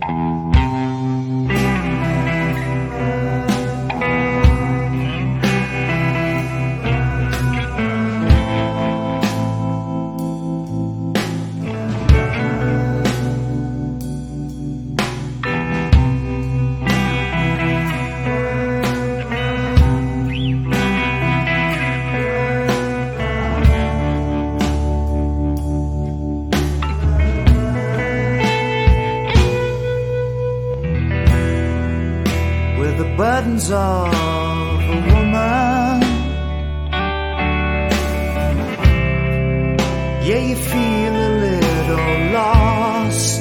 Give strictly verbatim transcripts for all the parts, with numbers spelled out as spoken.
The burdens of a woman, yeah, you feel a little lost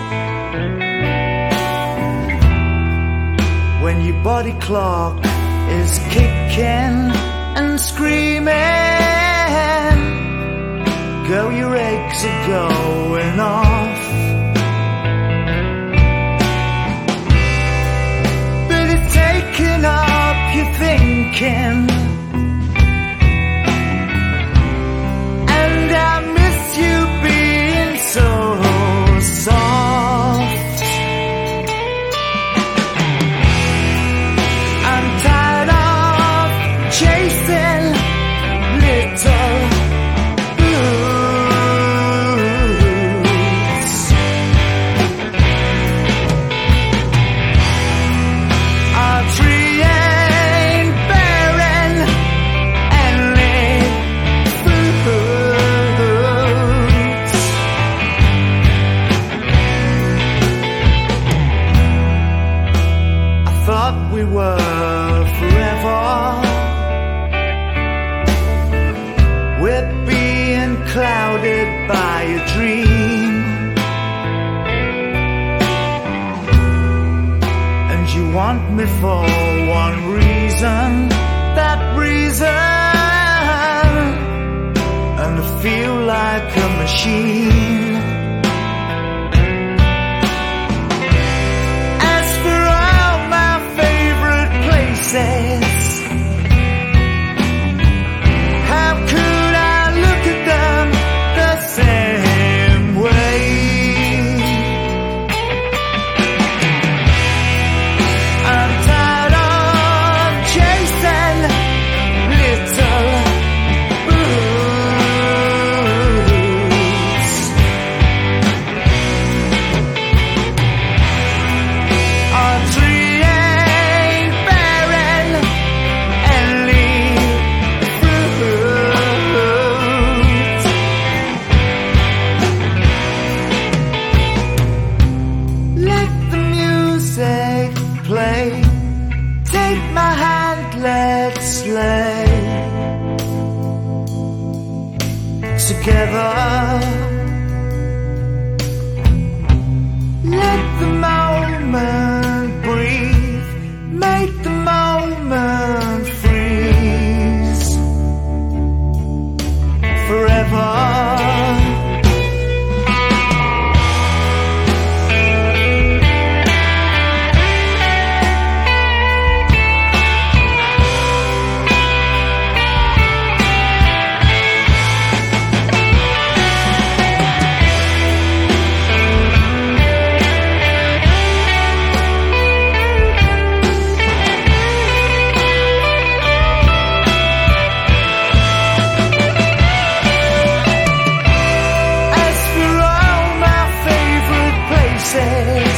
when your body clock is kicking and screaming. Girl, your eggs are going off. Taking up your thinking, and I miss you being so soft. I'm tired of chasing little we were forever. We're being clouded by a dream, and you want me for one reason, that reason, and I feel like a machine. How could I look at them the same way? I'm tired of chasing little boots. Our tree play, take my hand, let's slay together. Let the moment breathe, make the moment freeze forever. Say